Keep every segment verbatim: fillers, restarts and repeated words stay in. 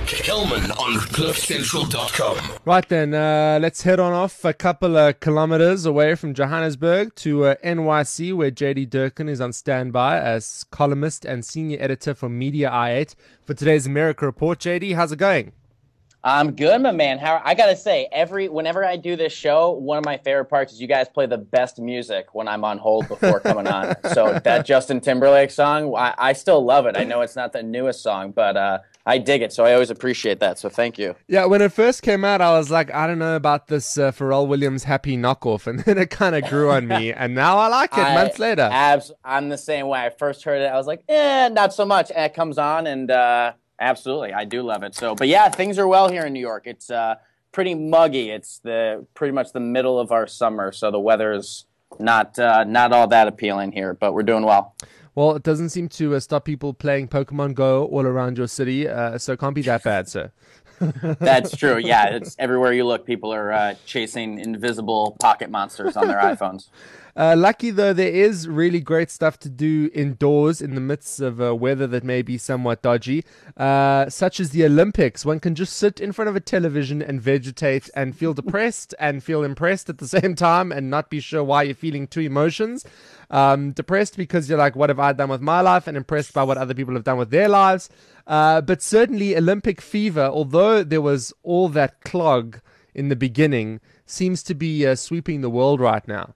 Kelman on cliff central dot com. Right then, uh, let's head on off a couple of kilometers away from Johannesburg to uh, N Y C, where J D Durkin is on standby as columnist and senior editor for Media I eight for today's America Report. J D, how's it going? I'm good, my man. How I gotta say, every whenever I do this show, one of my favorite parts is you guys play the best music when I'm on hold before coming on. So that Justin Timberlake song, I, I still love it. I know it's not the newest song, but uh, I dig it. So I always appreciate that. So thank you. Yeah, when it first came out, I was like, I don't know about this uh, Pharrell Williams Happy knockoff, and then it kind of grew on me, and now I like it. I, months later, abs- I'm the same way. I first heard it, I was like, eh, not so much. And it comes on, and. Uh, Absolutely, I do love it. So, but yeah, things are well here in New York. It's uh, pretty muggy. It's the pretty much the middle of our summer, so the weather is not uh, not all that appealing here. But we're doing well. Well, it doesn't seem to uh, stop people playing Pokemon Go all around your city, uh, so it can't be that bad, sir. That's true. Yeah, it's everywhere you look. People are uh, chasing invisible pocket monsters on their iPhones. Uh, lucky, though, there is really great stuff to do indoors in the midst of uh, weather that may be somewhat dodgy, uh, such as the Olympics. One can just sit in front of a television and vegetate and feel depressed and feel impressed at the same time and not be sure why you're feeling two emotions. Um, depressed because you're like, what have I done with my life? And impressed by what other people have done with their lives. Uh, but certainly Olympic fever, although there was all that clog in the beginning, seems to be uh, sweeping the world right now.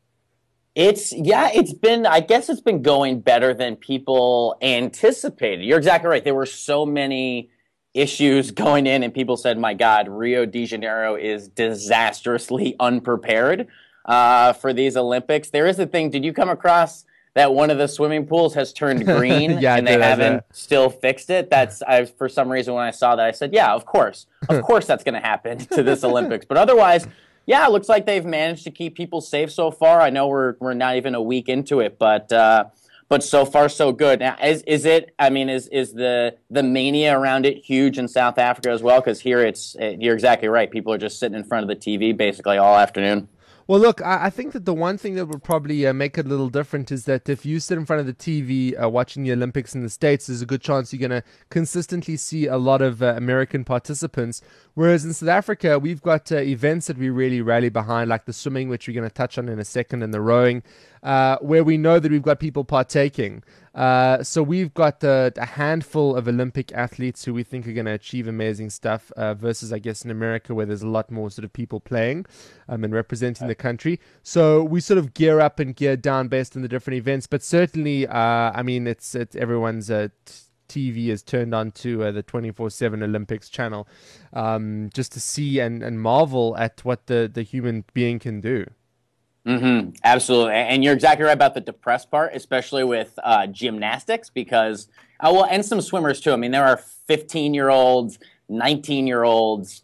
It's, yeah, it's been, I guess it's been going better than people anticipated. You're exactly right. There were so many issues going in, and people said, my God, Rio de Janeiro is disastrously unprepared uh, for these Olympics. There is a thing, did you come across that one of the swimming pools has turned green yeah, and they haven't still fixed it? That's, I, for some reason, when I saw that, I said, yeah, of course. Of course that's going to happen to this Olympics. But otherwise, yeah, it looks like they've managed to keep people safe so far. I know we're we're not even a week into it, but uh, but so far so good. Now, is is it? I mean, is is the the mania around it huge in South Africa as well? Because here it's you're exactly right. People are just sitting in front of the T V basically all afternoon. Well, look, I, I think that the one thing that would probably uh, make it a little different is that if you sit in front of the T V uh, watching the Olympics in the States, there's a good chance you're going to consistently see a lot of uh, American participants. Whereas in South Africa, we've got uh, events that we really rally behind, like the swimming, which we're going to touch on in a second, and the rowing, uh, where we know that we've got people partaking. Uh, so we've got uh, a handful of Olympic athletes who we think are going to achieve amazing stuff uh, versus, I guess, in America where there's a lot more sort of people playing um, and representing the country. So we sort of gear up and gear down based on the different events. But certainly, uh, I mean, it's, it's everyone's uh, t- T V is turned on to uh, the twenty-four seven Olympics channel um, just to see and, and marvel at what the, the human being can do. Mm-hmm. Absolutely. And you're exactly right about the depressed part, especially with uh, gymnastics, because, uh, well, and some swimmers too. I mean, there are fifteen-year-olds, nineteen-year-olds,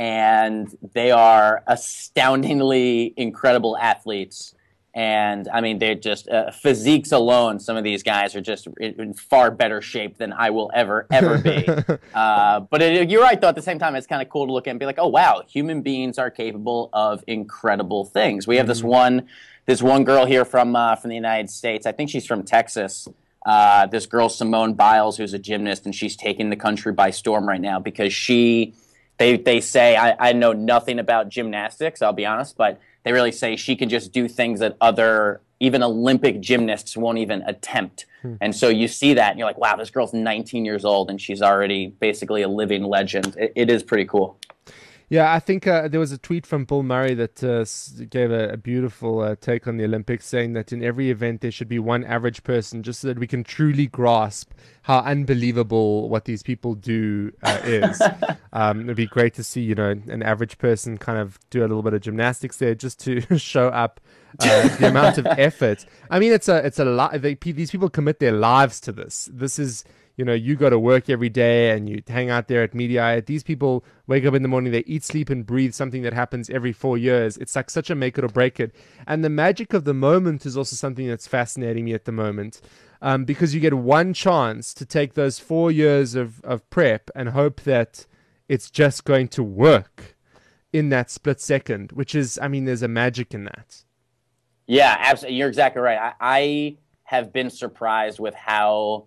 and they are astoundingly incredible athletes. And, I mean, they're just, uh, physiques alone, some of these guys are just in, in far better shape than I will ever, ever be. uh, but it, you're right, though, at the same time, it's kind of cool to look at and be like, oh, wow, human beings are capable of incredible things. We have this one this one girl here from uh, from the United States. I think she's from Texas. Uh, this girl, Simone Biles, who's a gymnast, and she's taking the country by storm right now because she, they, they say, I, I know nothing about gymnastics, I'll be honest, but they really say she can just do things that other, even Olympic gymnasts won't even attempt. Hmm. And so you see that, and you're like, wow, this girl's nineteen years old, and she's already basically a living legend. It, it is pretty cool. Yeah, I think uh, there was a tweet from Bill Murray that uh, gave a, a beautiful uh, take on the Olympics, saying that in every event there should be one average person, just so that we can truly grasp how unbelievable what these people do uh, is. um, it'd be great to see, you know, an average person kind of do a little bit of gymnastics there just to show up uh, the amount of effort. I mean, it's a it's a lot. These people commit their lives to this. This is. You know, you go to work every day and you hang out there at Media. These people wake up in the morning, they eat, sleep, and breathe something that happens every four years. It's like such a make it or break it. And the magic of the moment is also something that's fascinating me at the moment, um, because you get one chance to take those four years of, of prep and hope that it's just going to work in that split second, which is, I mean, there's a magic in that. Yeah, absolutely. You're exactly right. I, I have been surprised with how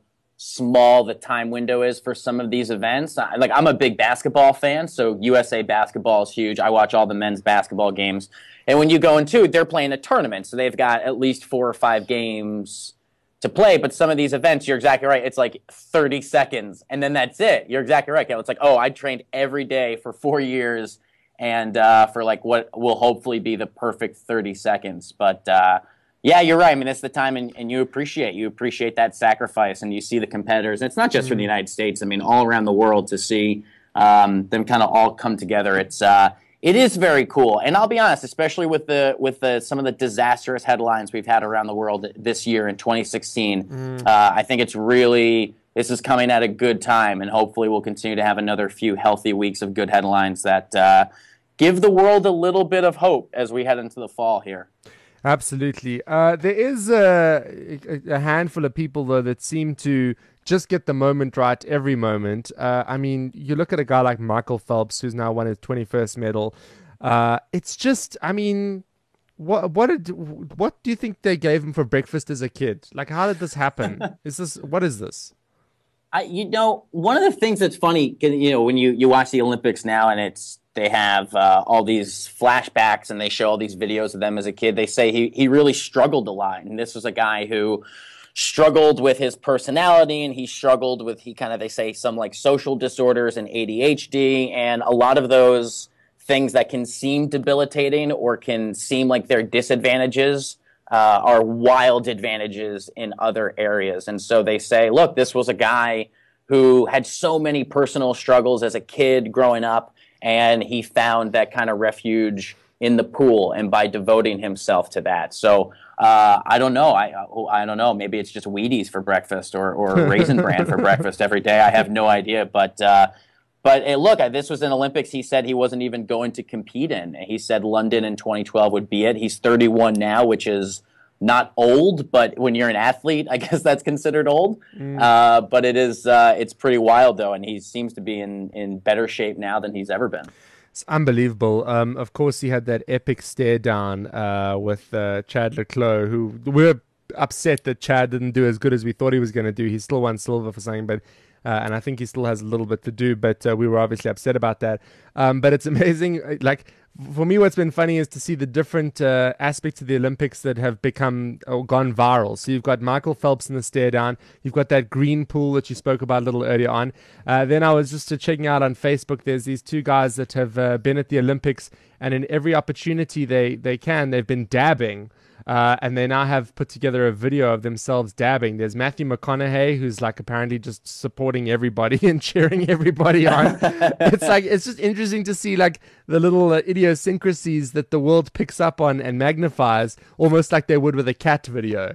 small the time window is for some of these events. Like, I'm a big basketball fan, so U S A basketball is huge. I watch all the men's basketball games. And when you go into it, they're playing a tournament, so they've got at least four or five games to play. But some of these events, you're exactly right, it's like thirty seconds, and then that's it. You're exactly right, Kel. It's like, oh, I trained every day for four years and uh, for like what will hopefully be the perfect thirty seconds. But uh, yeah, you're right. I mean, it's the time, and, and you appreciate you appreciate that sacrifice, and you see the competitors. And it's not just for the United States. I mean, all around the world to see um, them kind of all come together. It's uh, it is very cool. And I'll be honest, especially with the with the some of the disastrous headlines we've had around the world this year in twenty sixteen. Mm. Uh, I think it's really this is coming at a good time, and hopefully we'll continue to have another few healthy weeks of good headlines that uh, give the world a little bit of hope as we head into the fall here. Absolutely. Uh, there is a, a handful of people, though, that seem to just get the moment right every moment. Uh, I mean, you look at a guy like Michael Phelps, who's now won his twenty-first medal. Uh, it's just, I mean, what what did what do you think they gave him for breakfast as a kid? Like, how did this happen? Is this what is this? I, you know, one of the things that's funny, you know, when you, you watch the Olympics now, and it's they have uh, all these flashbacks and they show all these videos of them as a kid. They say he he really struggled a lot, and this was a guy who struggled with his personality, and he struggled with he kind of they say some like social disorders and A D H D, and a lot of those things that can seem debilitating or can seem like they're disadvantages uh, are wild advantages in other areas. And so they say, look, this was a guy who had so many personal struggles as a kid growing up, and he found that kind of refuge in the pool and by devoting himself to that. So uh, I don't know. I I don't know. Maybe it's just Wheaties for breakfast or, or Raisin Bran for breakfast every day. I have no idea. But uh, but hey, look, this was an Olympics he said he wasn't even going to compete in. He said London in twenty twelve would be it. He's thirty-one now, which is not old, but when you're an athlete, I guess that's considered old. Mm. Uh, but it is uh, it's pretty wild, though, and he seems to be in, in better shape now than he's ever been. It's unbelievable. Um, of course, he had that epic stare down uh, with uh, Chad le Clos, who we're upset that Chad didn't do as good as we thought he was going to do. He still won silver for something, but uh, and I think he still has a little bit to do, but uh, we were obviously upset about that. Um, but it's amazing. Like, for me, what's been funny is to see the different uh, aspects of the Olympics that have become or gone viral. So you've got Michael Phelps in the stare down. You've got that green pool that you spoke about a little earlier on. Uh, then I was just uh, checking out on Facebook. There's these two guys that have uh, been at the Olympics, and in every opportunity they, they can, they've been dabbing. Uh, and they now have put together a video of themselves dabbing. There's Matthew McConaughey, who's like apparently just supporting everybody and cheering everybody on. It's like, it's just interesting to see like the little uh, idiosyncrasies that the world picks up on and magnifies, almost like they would with a cat video.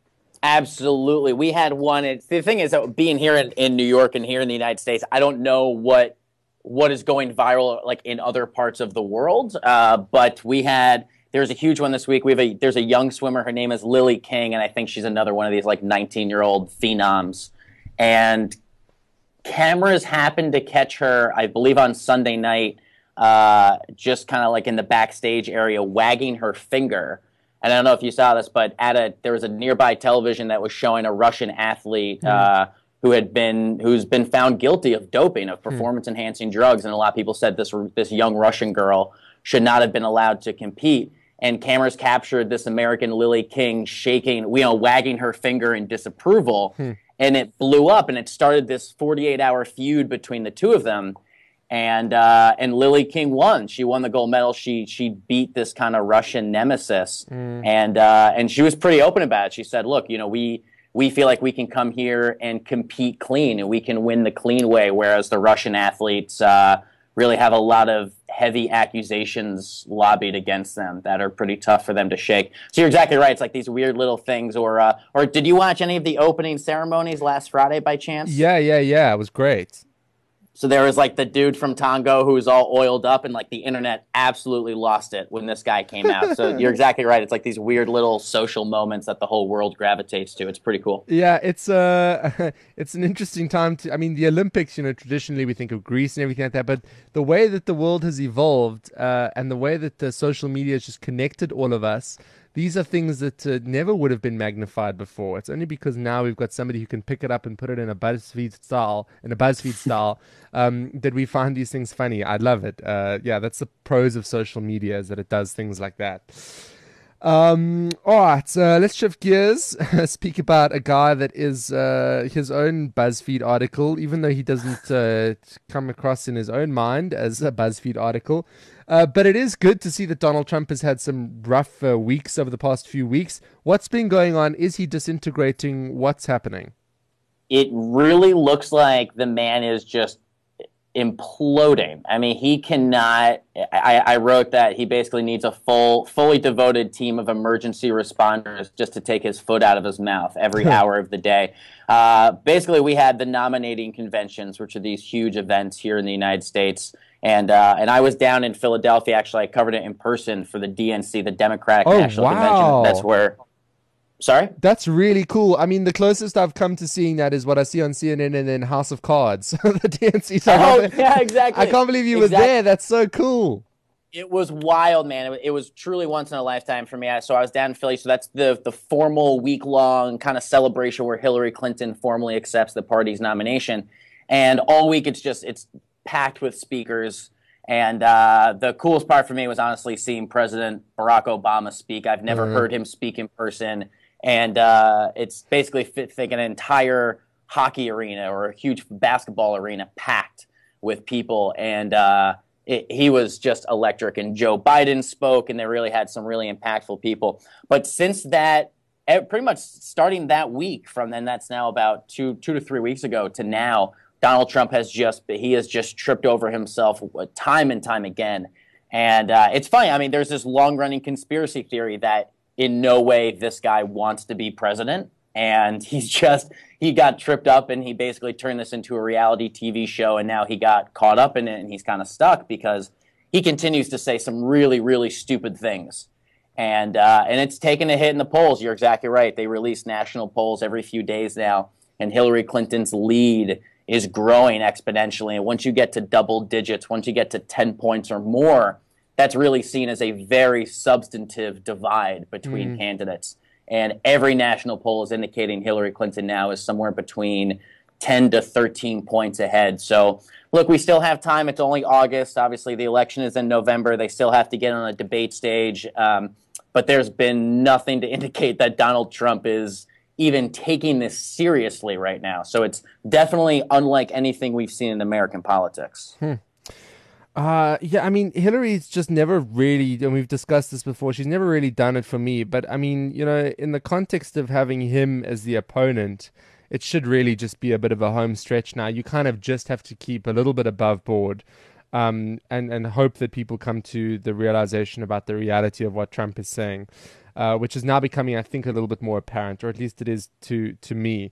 Absolutely. We had one. It, the thing is that being here in, in New York and here in the United States, I don't know what what is going viral like in other parts of the world. Uh, but we had... There's a huge one this week. We have a there's a young swimmer. Her name is Lily King, and I think she's another one of these like nineteen-year-old phenoms. And cameras happened to catch her, I believe, on Sunday night, uh, just kind of like in the backstage area, wagging her finger. And I don't know if you saw this, but at a there was a nearby television that was showing a Russian athlete mm. uh, who had been who's been found guilty of doping, of performance-enhancing mm. drugs, and a lot of people said this this young Russian girl should not have been allowed to compete. And cameras captured this American Lily King shaking, you know, wagging her finger in disapproval. Hmm. And it blew up, and it started this forty-eight hour feud between the two of them. And uh, and Lily King won. She won the gold medal. She she beat this kind of Russian nemesis. Hmm. And uh, and she was pretty open about it. She said, look, you know, we we feel like we can come here and compete clean, and we can win the clean way, whereas the Russian athletes uh, really have a lot of heavy accusations lobbied against them that are pretty tough for them to shake. So you're exactly right. It's like these weird little things. Or uh, or did you watch any of the opening ceremonies last Friday by chance? Yeah, yeah, yeah. It was great. So there was like the dude from Tongo who was all oiled up, and like the internet absolutely lost it when this guy came out. So you're exactly right. It's like these weird little social moments that the whole world gravitates to. It's pretty cool. Yeah, it's uh, it's an interesting time to. I mean, the Olympics. You know, traditionally we think of Greece and everything like that, but the way that the world has evolved uh, and the way that the social media has just connected all of us these are things that uh, never would have been magnified before. It's only because now we've got somebody who can pick it up and put it in a BuzzFeed style, in a BuzzFeed style, um, that we find these things funny. I love it. Uh, yeah, that's the pros of social media, is that it does things like that. Um, all right, uh, let's shift gears. Speak about a guy that is uh, his own BuzzFeed article, even though he doesn't uh, come across in his own mind as a BuzzFeed article. Uh, but it is good to see that Donald Trump has had some rough uh, weeks over the past few weeks. What's been going on? Is he disintegrating? What's happening? It really looks like the man is just imploding. I mean, he cannot. I, I wrote that he basically needs a full, fully devoted team of emergency responders just to take his foot out of his mouth every hour of the day. Uh, basically, we had the nominating conventions, which are these huge events here in the United States. And uh, and I was down in Philadelphia. Actually, I covered it in person for the D N C, the Democratic oh, National wow. Convention. That's where. Sorry? That's really cool. I mean, the closest I've come to seeing that is what I see on C N N and then House of Cards. The D N C. Oh, yeah, exactly. I can't believe you exactly. were there. That's so cool. It was wild, man. It, it was truly once in a lifetime for me. I, so I was down in Philly. So that's the the formal week-long kind of celebration where Hillary Clinton formally accepts the party's nomination. And all week it's just it's packed with speakers. And uh, the coolest part for me was honestly seeing President Barack Obama speak. I've never mm-hmm. heard him speak in person. And uh, it's basically fit, think an entire hockey arena or a huge basketball arena packed with people. And uh, it, he was just electric. And Joe Biden spoke, and they really had some really impactful people. But since that, pretty much starting that week from then, that's now about two, two to three weeks ago to now, Donald Trump has just, he has just tripped over himself time and time again. And uh, it's funny. I mean, there's this long-running conspiracy theory that in no way this guy wants to be president. And he's just, he got tripped up and he basically turned this into a reality T V show. And now he got caught up in it and he's kind of stuck because he continues to say some really, really stupid things. And uh, and it's taken a hit in the polls. You're exactly right. They release national polls every few days now. And Hillary Clinton's lead is growing exponentially. And once you get to double digits, once you get to ten points or more, that's really seen as a very substantive divide between mm. candidates. And every national poll is indicating Hillary Clinton now is somewhere between ten to thirteen points ahead. So, look, we still have time. It's only August. Obviously, the election is in November. They still have to get on a debate stage. Um, but there's been nothing to indicate that Donald Trump is even taking this seriously right now. So it's definitely unlike anything we've seen in American politics. Hmm. Uh, yeah, I mean, Hillary's just never really, and we've discussed this before, she's never really done it for me. But I mean, you know, in the context of having him as the opponent, it should really just be a bit of a home stretch now. You kind of just have to keep a little bit above board, um, and, and hope that people come to the realization about the reality of what Trump is saying, uh, which is now becoming, I think, a little bit more apparent, or at least it is to, to me.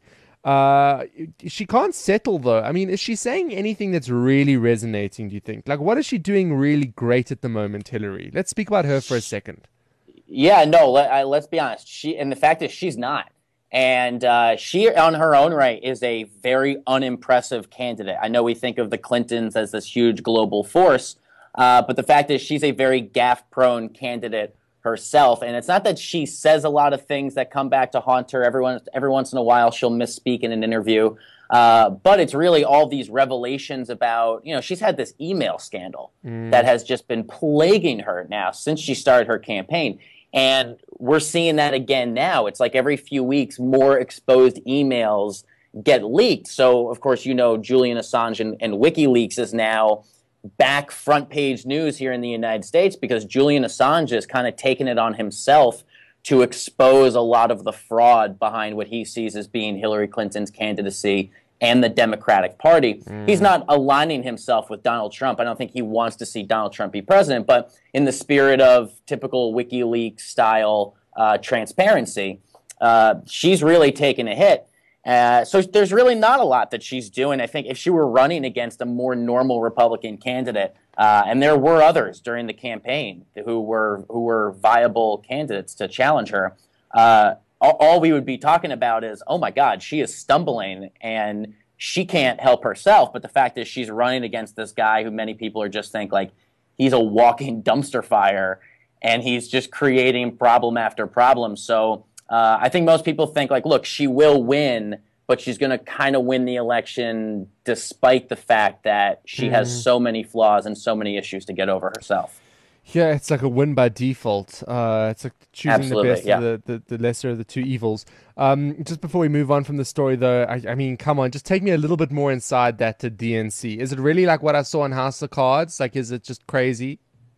Uh, she can't settle, though. I mean, is she saying anything that's really resonating, do you think? Like, what is she doing really great at the moment, Hillary? Let's speak about her for a second. Yeah, no, let, I, let's be honest. She, and the fact is she's not. And uh, she, on her own right, is a very unimpressive candidate. I know we think of the Clintons as this huge global force, uh, but the fact is she's a very gaffe-prone candidate herself. And it's not that she says a lot of things that come back to haunt her. Every, every once in a while, she'll misspeak in an interview. Uh, but it's really all these revelations about, you know, she's had this email scandal mm. that has just been plaguing her now since she started her campaign. And we're seeing that again now. It's like every few weeks, more exposed emails get leaked. So, of course, you know, Julian Assange and, and WikiLeaks is now back front page news here in the United States because Julian Assange has kind of taken it on himself to expose a lot of the fraud behind what he sees as being Hillary Clinton's candidacy and the Democratic Party. Mm. He's not aligning himself with Donald Trump. I don't think he wants to see Donald Trump be president, but in the spirit of typical WikiLeaks style uh, transparency, uh, she's really taken a hit. Uh, so there's really not a lot that she's doing. I think if she were running against a more normal Republican candidate, uh, and there were others during the campaign who were who were viable candidates to challenge her, uh, all, all we would be talking about is, oh my God, she is stumbling and she can't help herself. But the fact is she's running against this guy who many people are just think like he's a walking dumpster fire. and he's just creating problem after problem. So uh, I think most people think like, look, she will win, but she's going to kind of win the election despite the fact that she mm. has so many flaws and so many issues to get over herself. Yeah, it's like a win by default. Uh, it's like choosing Absolutely, the best yeah. of the, the, the lesser of the two evils. Um, just before we move on from the story, though, I, I mean, come on, just take me a little bit more inside that to D N C. Is it really like what I saw on House of Cards? Like, is it just crazy?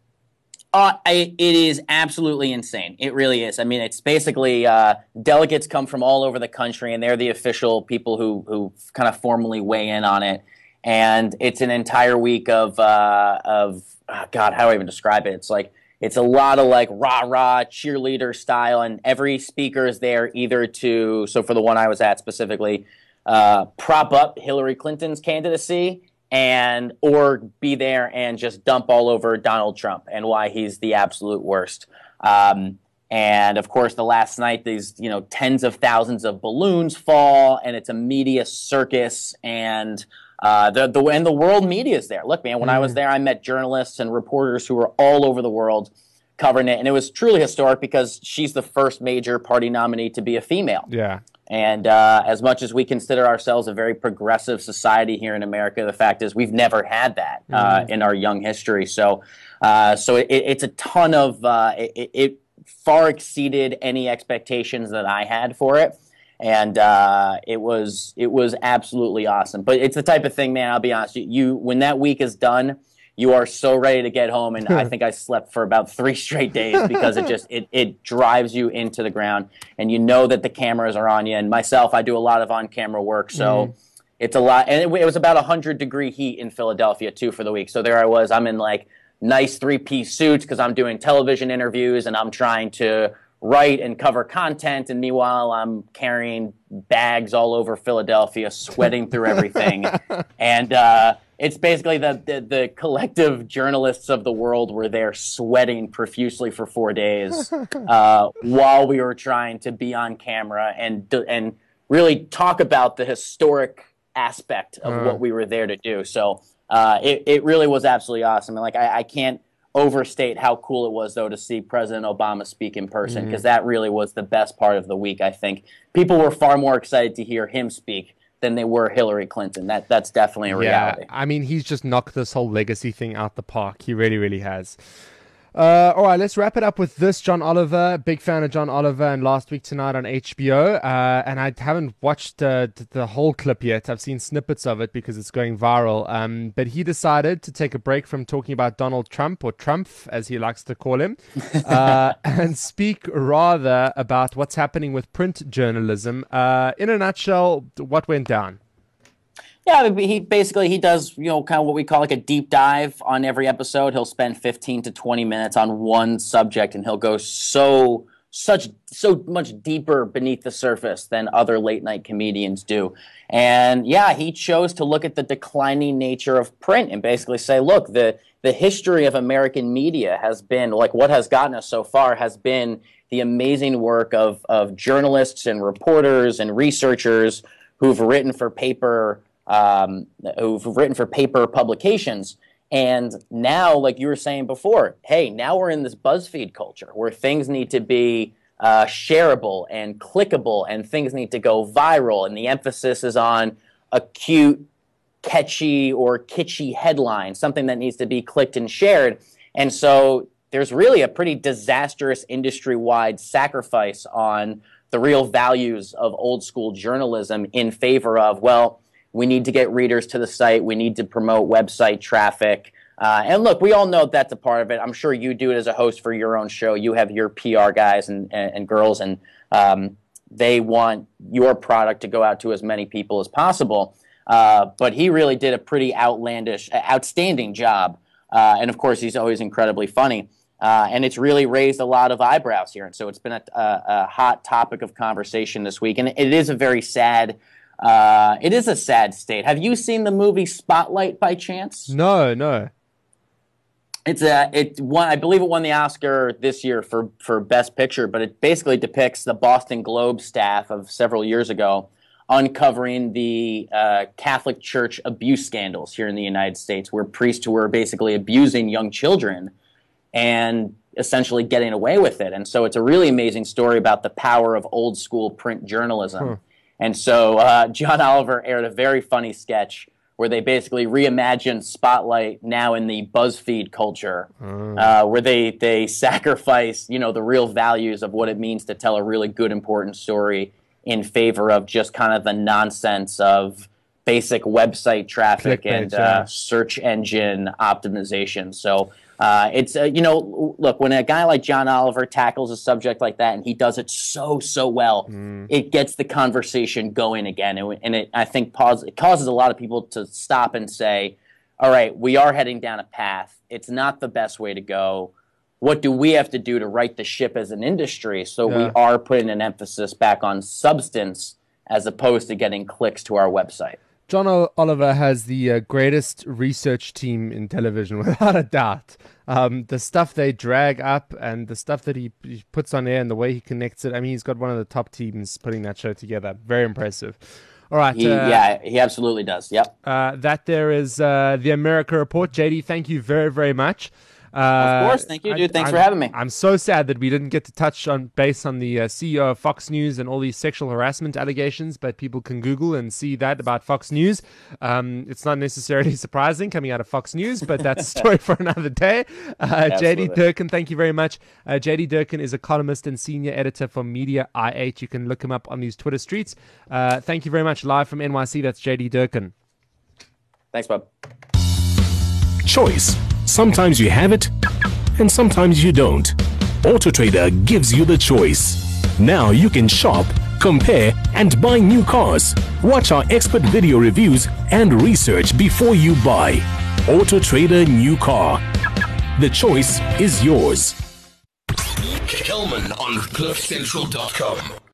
Uh, I, it is absolutely insane. It really is. I mean, it's basically uh, delegates come from all over the country, and they're the official people who who kind of formally weigh in on it. And it's an entire week of uh, of oh God, how do I even describe it? It's like it's a lot of like rah rah cheerleader style, and every speaker is there either to so for the one I was at specifically, uh, prop up Hillary Clinton's candidacy, and or be there and just dump all over Donald Trump and why he's the absolute worst. Um, and of course, the last night, these you know tens of thousands of balloons fall, and it's a media circus, and uh, the the and the world media is there. Look, man, when mm. I was there, I met journalists and reporters who were all over the world covering it, and it was truly historic because she's the first major party nominee to be a female. Yeah. And uh, as much as we consider ourselves a very progressive society here in America, the fact is we've never had that uh, mm. in our young history. So, uh, so it, it's a ton of uh, it, it far exceeded any expectations that I had for it, and uh, it was it was absolutely awesome. But it's the type of thing, man. I'll be honest, you, you when that week is done, you are so ready to get home, and I think I slept for about three straight days because it just it it drives you into the ground, and you know that the cameras are on you. And myself, I do a lot of on-camera work, so mm. it's a lot. And it, it was about one hundred degree heat in Philadelphia too for the week. So there I was. I'm in like nice three-piece suits because I'm doing television interviews and I'm trying to write and cover content. And meanwhile, I'm carrying bags all over Philadelphia, sweating through everything, and. uh It's basically the, the the collective journalists of the world were there sweating profusely for four days uh, while we were trying to be on camera and and really talk about the historic aspect of uh. what we were there to do. So uh, it it really was absolutely awesome. And like I, I can't overstate how cool it was though to see President Obama speak in person because mm-hmm. that really was the best part of the week. I think people were far more excited to hear him speak than they were Hillary Clinton. That that's definitely a reality. Yeah, I mean, he's just knocked this whole legacy thing out the park. He really, really has. Uh, all right, let's wrap it up with this. John Oliver, big fan of John Oliver, and Last Week Tonight on H B O. Uh, and I haven't watched uh, the whole clip yet. I've seen snippets of it because it's going viral. Um, but he decided to take a break from talking about Donald Trump, or Trump, as he likes to call him, uh, and speak rather about what's happening with print journalism. Uh, in a nutshell, what went down? Yeah, he basically he does you know kind of what we call like a deep dive on every episode. He'll spend fifteen to twenty minutes on one subject, and he'll go so such so much deeper beneath the surface than other late night comedians do. And yeah, he chose to look at the declining nature of print and basically say, look, the the history of American media has been like what has gotten us so far has been the amazing work of of journalists and reporters and researchers who've written for paper. Um, who've written for paper publications. And now, like you were saying before, hey, now we're in this BuzzFeed culture where things need to be uh, shareable and clickable and things need to go viral. And the emphasis is on a cute, catchy, or kitschy headline, something that needs to be clicked and shared. And so there's really a pretty disastrous industry-wide sacrifice on the real values of old school journalism in favor of, well, we need to get readers to the site. We need to promote website traffic. Uh, and look, we all know that's a part of it. I'm sure you do it as a host for your own show. You have your P R guys and, and, and girls, and um, they want your product to go out to as many people as possible. Uh, but he really did a pretty outlandish, outstanding job. Uh, and, of course, he's always incredibly funny. Uh, and it's really raised a lot of eyebrows here. And so it's been a, a, a hot topic of conversation this week. And it is a very sad Uh, it is a sad state. Have you seen the movie Spotlight by chance? No, no. It's a it won. I believe it won the Oscar this year for for Best Picture, but it basically depicts the Boston Globe staff of several years ago uncovering the uh, Catholic Church abuse scandals here in the United States, where priests were basically abusing young children. And essentially getting away with it. And so it's a really amazing story about the power of old school print journalism. Hmm. And so uh, John Oliver aired a very funny sketch where they basically reimagined Spotlight now in the BuzzFeed culture, mm. uh, where they, they sacrifice, you know, the real values of what it means to tell a really good, important story in favor of just kind of the nonsense of basic website traffic Clickbait, and uh, yeah. search engine optimization. So uh, it's, uh, you know, look, when a guy like John Oliver tackles a subject like that, and he does it so, so well, mm. it gets the conversation going again. And, and it, I think, pause, it causes a lot of people to stop and say, all right, we are heading down a path. It's not the best way to go. What do we have to do to right the ship as an industry so yeah. we are putting an emphasis back on substance as opposed to getting clicks to our website? John Oliver has the uh, greatest research team in television, without a doubt. Um, the stuff they drag up and the stuff that he, he puts on air and the way he connects it. I mean, he's got one of the top teams putting that show together. Very impressive. All right. He, uh, yeah, he absolutely does. Yep. Uh, that there is uh, the America Report. J D, thank you very, very much. Uh, of course, thank you, dude. Thanks I'm, for having me. I'm so sad that we didn't get to touch on base on the uh, C E O of Fox News and all these sexual harassment allegations, but people can Google and see that about Fox News. Um, it's not necessarily surprising coming out of Fox News, but that's a story for another day. Uh, J D Durkin, thank you very much. Uh, J D Durkin is a columnist and senior editor for Media I H. You can look him up on these Twitter streets. Uh, thank you very much. Live from N Y C, that's J D Durkin. Thanks, Bob. Choice. Sometimes you have it, and sometimes you don't. AutoTrader gives you the choice. Now you can shop, compare, and buy new cars. Watch our expert video reviews and research before you buy. AutoTrader New Car. The choice is yours. Kelman on cliff central dot com.